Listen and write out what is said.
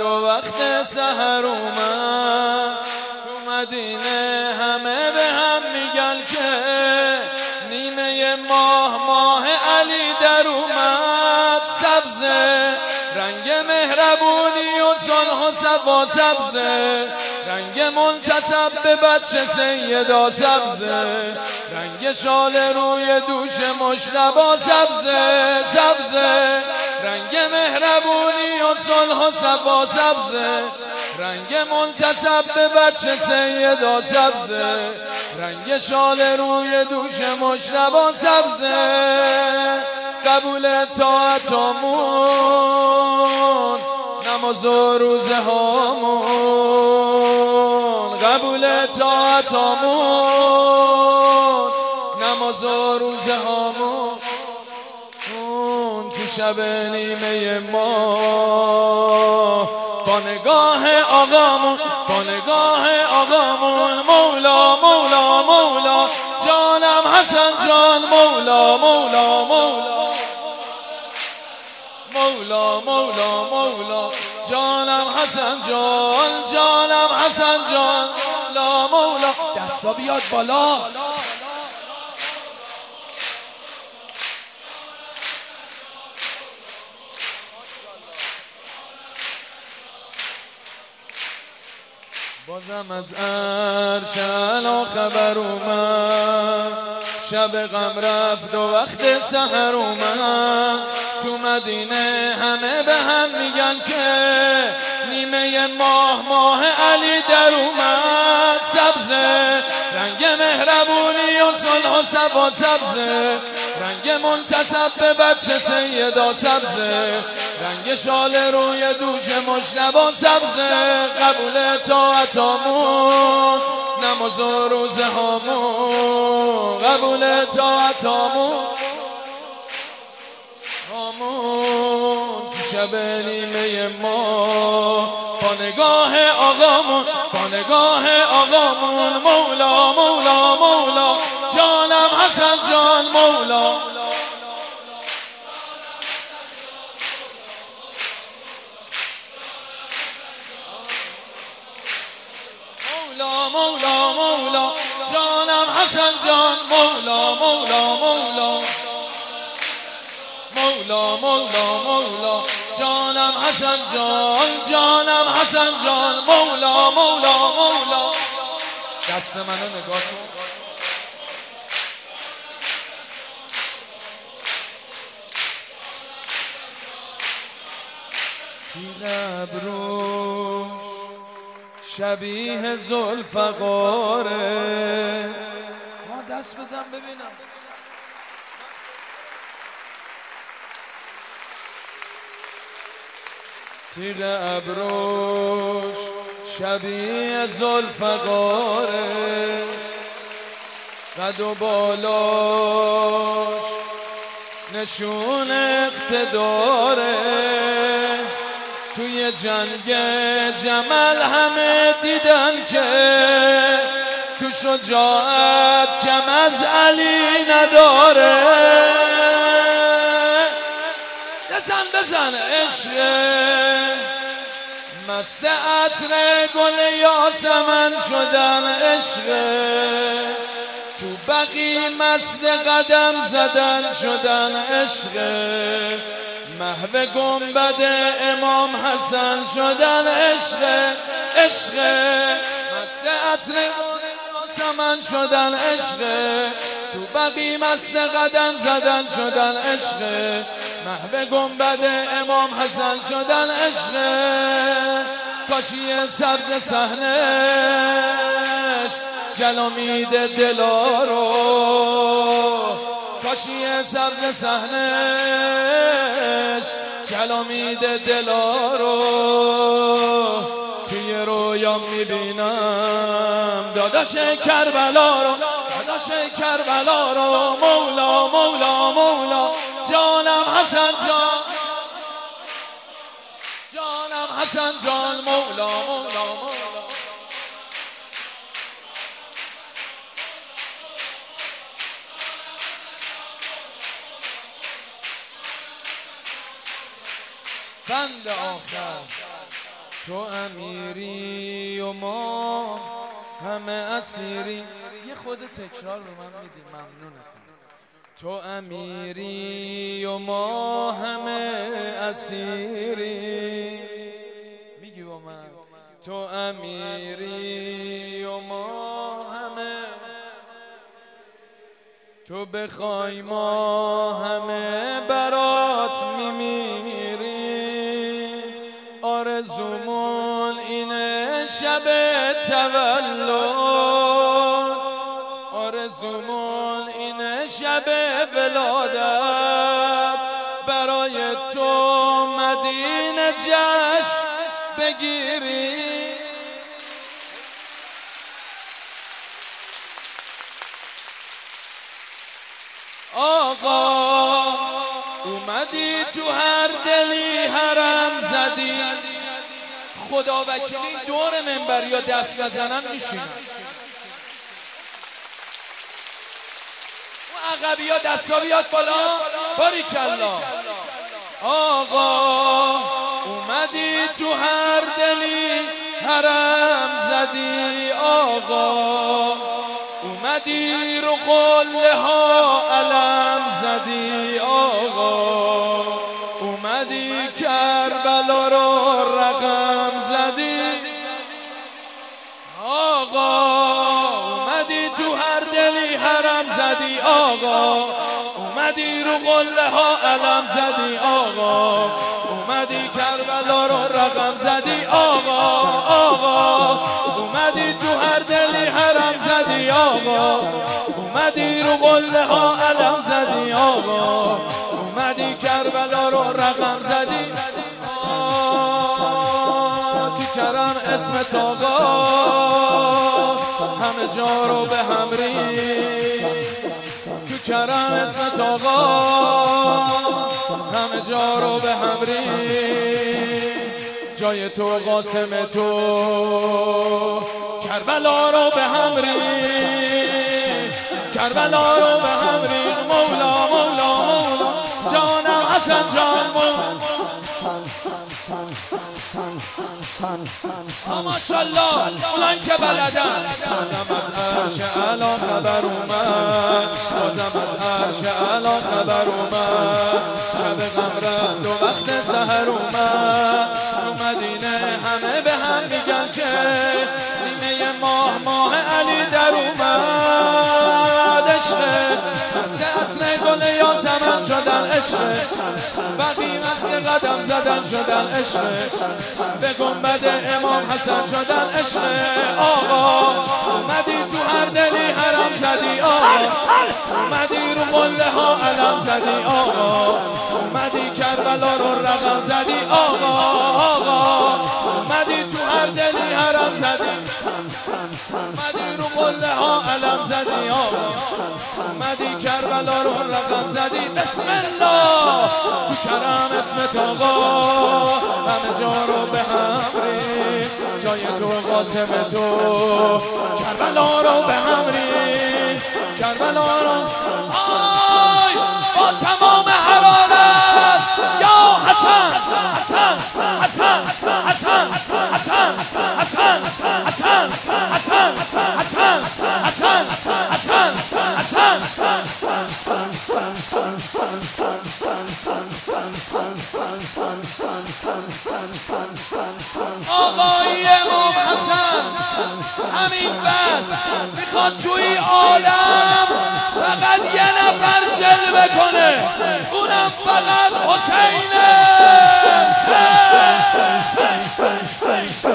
و وقت سحر اومد تو مدینه همه به هم میگن که نیمه ماه علی در اومد. سبزه رنگ مهربونی و صلح و صفا، سبزه رنگ منتسب به بچه سیدا، سبزه رنگ شال روی دوش مجتبی، سبزه سبزه رنگ مهربونی و صلح و صفا، سبزه رنگ منتسب به بچه سیدا، سبزه رنگ شال روی دوش مجتبی، سبزه قبول طاعتامون نماز و روزه هامون، قبول طاعتامون نماز و روزه هامون تو شب نیمه ما با نگاه آقامون، با نگاه آقامون مولا مولا مولا جانم حسن جان، مولا مولا مولا مولا مولا مولا جانم حسن جان، جانم حسن جان، مولا مولا. دستا بیاد بالا. بازم از عرش علا خبر اومد، شب غم رفت و وقت سحر اومد تو مدینه همه به هم میگن که نیمه ماه علی در اومد. سبزه رنگ مهربونی و صلح و صفا، سبزه رنگ منتسب به بچه سیدا، سبزه رنگ شال روی دوش مجتبی، سبزه قبول طاعتامون نماز و روزه هامون، قبول طاعتامون تو شب نیمه ما با نگاه آقامون، با نگاه آقامون مولا مولا مولا جانم حسن جان، مولا مولا مولا مولا جانم حسن جان، مولا مولا مولا مولا مولا مولا جانم حسن جان، جانم حسن جان، مولا مولا مولا. دست منو نگاه کن. تیغ ابروش شبیه ذوالفقاره، ما دست بزن ببینم. تیغ ابروش شبیه ذوالفقاره، قد و بالاش نشون اقتداره، توی جنگ جمل همه دیدن که تو شجاعت کم از علی نداره. بزن بزن عشق مست عطر گل یاسمن شدن، عشق تو بقی مست قدم زدن شدن، عشق محو گنبد امام حسن شدن، عشق عشق مست عطر یاسمن شدن، عشق تو بقی مست قدم زدن شدن، عشق محو گنبد امام حسن شدن، عشق کاشی سبز صحنش جلو میده دلا رو، کاشی سبز صحنش جلو میده دلا رو، توی رویام میبینم داداش کربلا رو، داداش کربلا رو، مولا مولا مولا جانم حسن جان، جانم حسن جان، مولا مولا مولا. بند آخر تو امیری و ما همه اسیری. یه خود تکرار رو من میدی ممنونتم. تو امیری و ما همه اسیری. میگی با من تو امیری و ما همه، تو بخوای ما همه برات میمیریم. آرزومون اینه شب تولد، آرزومون اینه شب ولادت، برای تو مدینه جشن بگیریم. آقا اومدی تو هر دلی حرم زدی. خدا وکیلی دور منبر یا دست نزنن میشینن. اون عقبی ها دستا بیاد بالا. باریکالله. آقا اومدی تو هر دلی حرم زدی. آقا اومدی رو قله ها علم زدی. آقا اومدی کربلا رو رقم زدی. آقا اومدی تو هر دلی حرم زدی. آقا اومدی رو قله ها علم زدی. آقا اومدی کربلا رو رقم زدی. آقا اومدی تو هر دلی حرم زدی. آقا اومدی رو قله ها علم زدی. آقا اومدی کربلا رو رقم زدی. تو کرم اسمت آقا همه جا رو به هم ریخت. تو کرم اسمت آقا همه جا رو به هم ریخت. جای تو قاسم تو کربلا رو به هم ریخت. کربلا رو به هم ریخت. مولا مولا مولا جانم حسن جان مولا. ماشالله اونان که بلدن. بازم از عرش الان خبر اومد. بازم از عرش الان خبر اومد. شب غم رفت و وقت سحر اومد. تو مدینه همه به هم میگن که نیمه ماه علی در اومد. عشق مست عطر گل یاسمن شدن. عشق بقی مست قدم زدن شدن. عشق به گنبد امام حسن شدن. عشق آقا اومدی تو هر دلی حرم زدی. آقا اومدی رو قله ها علم زدی. آقا اومدی کربلا رو رقم زدی. آقا اومدی تو هر دلی حرم زدی. اومدی رو قله ها علم زدی. آقا اومدی کربلا رو رقم زدی. بسم الله. تو کرم اسمت آقا همه جا رو به هم ریخت. جای تو قاسم تو کربلا رو به هم ریخت. کربلا رو آی با تمام حرارت یا حسن حسن حسن حسن حسن حسن حسن حسن حسن حسن حسن آقای امام حسن همین بس میخواد توی عالم فقط یه نفر جلوه کنه، اونم فقط حسینه.